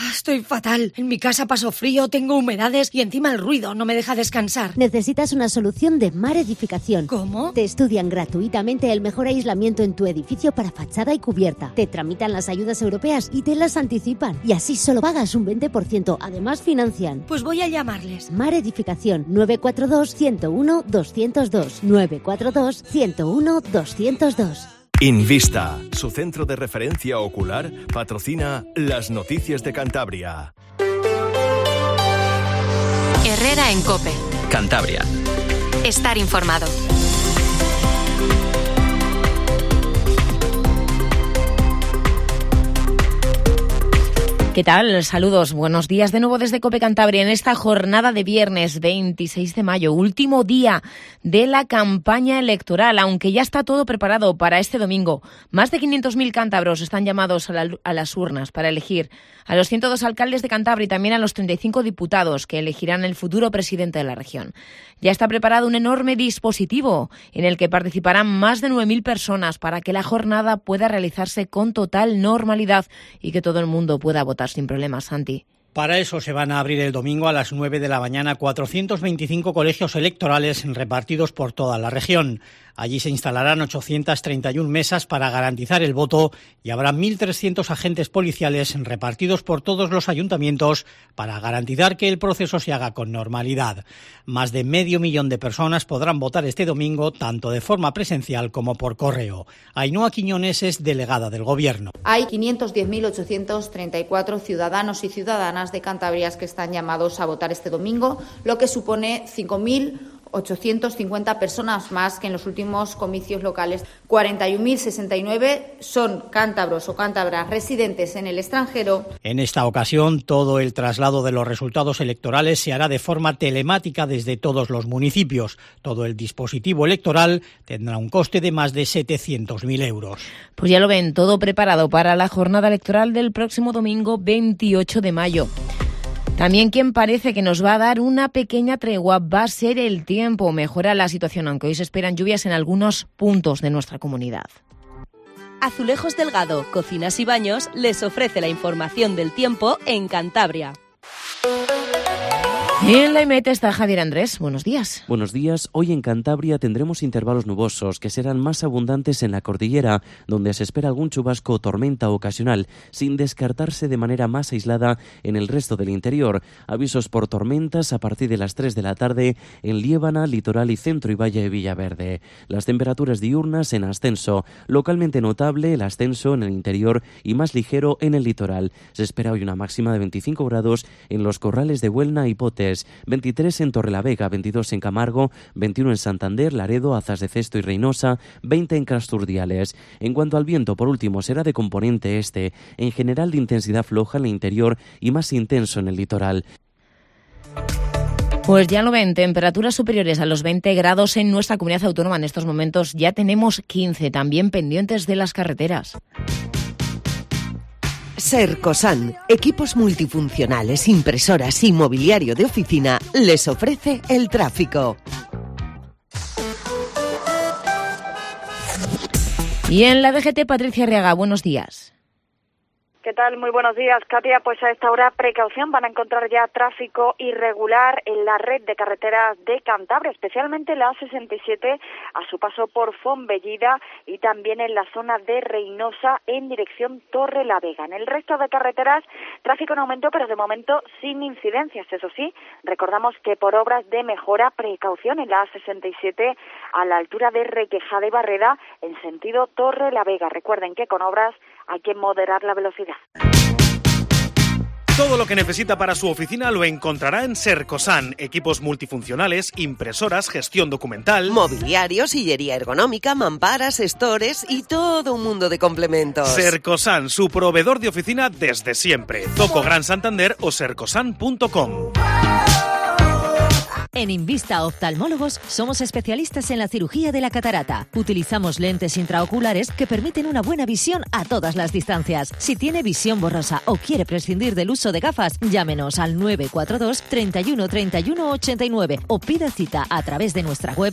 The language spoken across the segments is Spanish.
Estoy fatal. En mi casa paso frío, tengo humedades y encima el ruido no me deja descansar. Necesitas una solución de Mar Edificación. ¿Cómo? Te estudian gratuitamente el mejor aislamiento en tu edificio para fachada y cubierta. Te tramitan las ayudas europeas y te las anticipan. Y así solo pagas un 20%. Además financian. Pues voy a llamarles. Mar Edificación 942-101-202. 942-101-202. Invista, su centro de referencia ocular, patrocina las noticias de Cantabria. Herrera en COPE. Cantabria. Estar informado. ¿Qué tal? Saludos, buenos días de nuevo desde COPE Cantabria en esta jornada de viernes 26 de mayo, último día de la campaña electoral, aunque ya está todo preparado para este domingo. Más de 500.000 cántabros están llamados a las urnas para elegir a los 102 alcaldes de Cantabria y también a los 35 diputados que elegirán el futuro presidente de la región. Ya está preparado un enorme dispositivo en el que participarán más de 9.000 personas para que la jornada pueda realizarse con total normalidad y que todo el mundo pueda votar sin problemas, Santi. Para eso se van a abrir el domingo a las 9 de la mañana 425 colegios electorales repartidos por toda la región. Allí se instalarán 831 mesas para garantizar el voto y habrá 1.300 agentes policiales repartidos por todos los ayuntamientos para garantizar que el proceso se haga con normalidad. Más de 500.000 de personas podrán votar este domingo tanto de forma presencial como por correo. Ainhoa Quiñones es delegada del Gobierno. Hay 510.834 ciudadanos y ciudadanas de Cantabria que están llamados a votar este domingo, lo que supone 5.850 personas más que en los últimos comicios locales. 41.069 son cántabros o cántabras residentes en el extranjero. En esta ocasión, todo el traslado de los resultados electorales se hará de forma telemática desde todos los municipios. Todo el dispositivo electoral tendrá un coste de más de 700.000 euros. Pues ya lo ven, todo preparado para la jornada electoral del próximo domingo 28 de mayo. También quien parece que nos va a dar una pequeña tregua va a ser el tiempo. Mejora la situación, aunque hoy se esperan lluvias en algunos puntos de nuestra comunidad. Azulejos Delgado, Cocinas y Baños les ofrece la información del tiempo en Cantabria. En la IMET está Javier Andrés. Buenos días. Buenos días. Hoy en Cantabria tendremos intervalos nubosos que serán más abundantes en la cordillera, donde se espera algún chubasco o tormenta ocasional, sin descartarse de manera más aislada en el resto del interior. Avisos por tormentas a partir de las 3 de la tarde en Liébana, Litoral y Centro y Valle de Villaverde. Las temperaturas diurnas en ascenso. Localmente notable el ascenso en el interior y más ligero en el litoral. Se espera hoy una máxima de 25 grados en los corrales de Buelna y Potes, 23 en Torrelavega, 22 en Camargo, 21 en Santander, Laredo, Azas de Cesto y Reynosa, 20 en Casturdiales. En cuanto al viento, por último, será de componente este, en general de intensidad floja en el interior y más intenso en el litoral. Pues ya lo ven, temperaturas superiores a los 20 grados en nuestra comunidad autónoma. En estos momentos ya tenemos 15, también pendientes de las carreteras. Sercosan, equipos multifuncionales, impresoras y mobiliario de oficina, les ofrece el tráfico. Y en la DGT, Patricia Arriaga, buenos días. ¿Qué tal? Muy buenos días, Katia. Pues a esta hora, precaución, van a encontrar ya tráfico irregular en la red de carreteras de Cantabria, especialmente la A67 a su paso por Fonbellida y también en la zona de Reynosa en dirección Torrelavega. En el resto de carreteras, tráfico en aumento, pero de momento sin incidencias. Eso sí, recordamos que por obras de mejora, precaución en la A67 a la altura de Requejada y Barreda en sentido Torrelavega. Recuerden que con obras hay que moderar la velocidad. Todo lo que necesita para su oficina lo encontrará en Sercosan. Equipos multifuncionales, impresoras, gestión documental, mobiliario, sillería ergonómica, mamparas, stores y todo un mundo de complementos. Sercosan, su proveedor de oficina desde siempre. Zoco Gran Santander o sercosan.com. En Invista Oftalmólogos somos especialistas en la cirugía de la catarata. Utilizamos lentes intraoculares que permiten una buena visión a todas las distancias. Si tiene visión borrosa o quiere prescindir del uso de gafas, llámenos al 942 31 31 89 o pida cita a través de nuestra web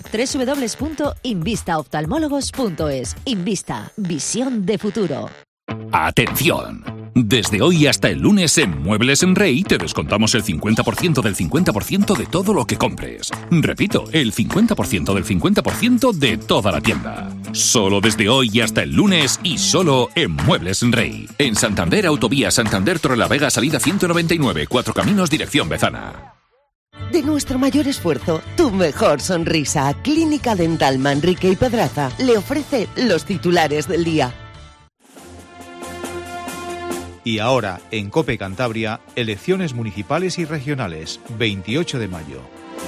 www.invistaoftalmólogos.es. Invista, visión de futuro. Atención. Desde hoy hasta el lunes en Muebles en Rey te descontamos el 50% del 50% de todo lo que compres. Repito, el 50% del 50% de toda la tienda. Solo desde hoy y hasta el lunes y solo en Muebles en Rey. En Santander, Autovía Santander Torrelavega, salida 199, Cuatro Caminos, dirección Bezana. De nuestro mayor esfuerzo, tu mejor sonrisa. Clínica Dental Manrique y Pedraza le ofrece los titulares del día. Y ahora, en COPE Cantabria, elecciones municipales y regionales, 28 de mayo.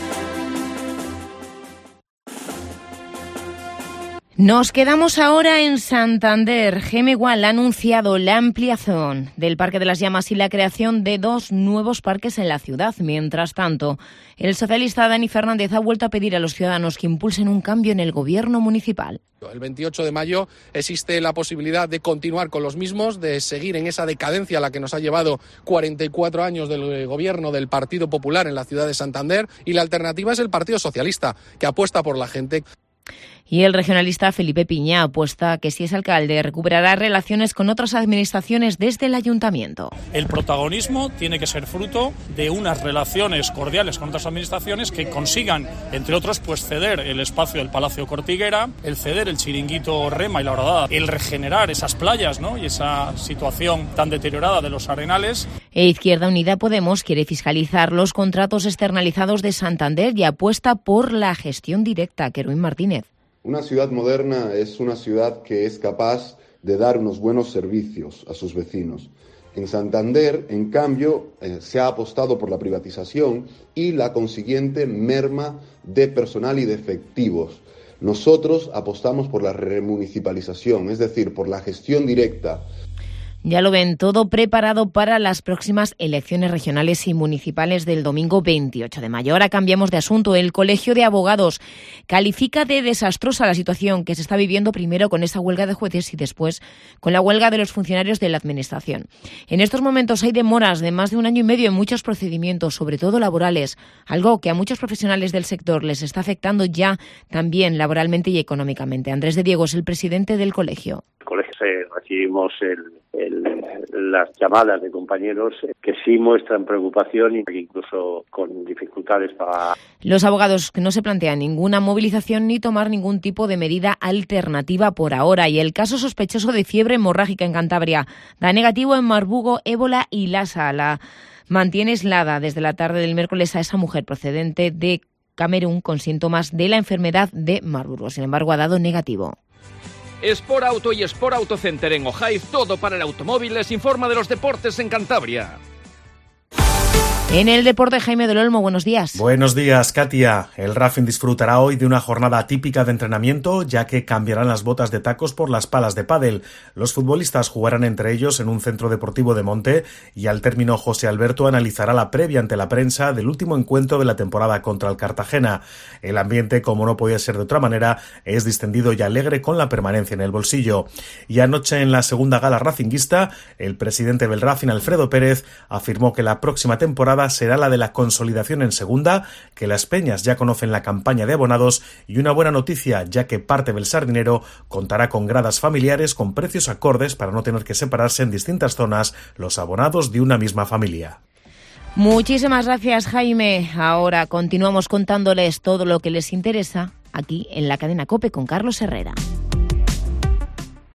Nos quedamos ahora en Santander. Gemegual ha anunciado la ampliación del Parque de las Llamas y la creación de 2 nuevos parques en la ciudad. Mientras tanto, el socialista Dani Fernández ha vuelto a pedir a los ciudadanos que impulsen un cambio en el gobierno municipal. El 28 de mayo existe la posibilidad de continuar con los mismos, de seguir en esa decadencia a la que nos ha llevado 44 años del gobierno del Partido Popular en la ciudad de Santander, y la alternativa es el Partido Socialista, que apuesta por la gente. Y el regionalista Felipe Piña apuesta que si es alcalde recuperará relaciones con otras administraciones desde el ayuntamiento. El protagonismo tiene que ser fruto de unas relaciones cordiales con otras administraciones que consigan, entre otros, pues ceder el espacio del Palacio Cortiguera, el ceder el chiringuito Rema y la Horadada, el regenerar esas playas, ¿no?, y esa situación tan deteriorada de los arenales. E Izquierda Unida Podemos quiere fiscalizar los contratos externalizados de Santander y apuesta por la gestión directa. Keruin Martínez. Una ciudad moderna es una ciudad que es capaz de dar unos buenos servicios a sus vecinos. En Santander, en cambio, se ha apostado por la privatización y la consiguiente merma de personal y de efectivos. Nosotros apostamos por la remunicipalización, es decir, por la gestión directa. Ya lo ven, todo preparado para las próximas elecciones regionales y municipales del domingo 28 de mayo. Ahora cambiamos de asunto. El Colegio de Abogados califica de desastrosa la situación que se está viviendo, primero con esa huelga de jueces y después con la huelga de los funcionarios de la Administración. En estos momentos hay demoras de más de 1 año y medio en muchos procedimientos, sobre todo laborales, algo que a muchos profesionales del sector les está afectando ya también laboralmente y económicamente. Andrés de Diego es el presidente del colegio. Recibimos las llamadas de compañeros que sí muestran preocupación y incluso con dificultades para... Los abogados que no se plantean ninguna movilización ni tomar ningún tipo de medida alternativa por ahora. Y el caso sospechoso de fiebre hemorrágica en Cantabria da negativo en Marbugo, Ébola y Lhasa. La mantiene aislada desde la tarde del miércoles a esa mujer procedente de Camerún con síntomas de la enfermedad de Marburgo. Sin embargo, ha dado negativo. Sport Auto y Sport Auto Center en Ojaiz, todo para el automóvil, les informa de los deportes en Cantabria. En el deporte, Jaime del Olmo, buenos días. Buenos días, Katia. El Racing disfrutará hoy de una jornada típica de entrenamiento, ya que cambiarán las botas de tacos por las palas de pádel. Los futbolistas jugarán entre ellos en un centro deportivo de Monte y al término José Alberto analizará la previa ante la prensa del último encuentro de la temporada contra el Cartagena. El ambiente, como no podía ser de otra manera, es distendido y alegre con la permanencia en el bolsillo. Y anoche en la segunda gala racinguista, el presidente del Racing, Alfredo Pérez, afirmó que la próxima temporada será la de la consolidación en segunda, que las peñas ya conocen la campaña de abonados y una buena noticia, ya que parte del Sardinero contará con gradas familiares con precios acordes para no tener que separarse en distintas zonas los abonados de una misma familia. Muchísimas gracias, Jaime. Ahora continuamos contándoles todo lo que les interesa aquí en la cadena COPE con Carlos Herrera.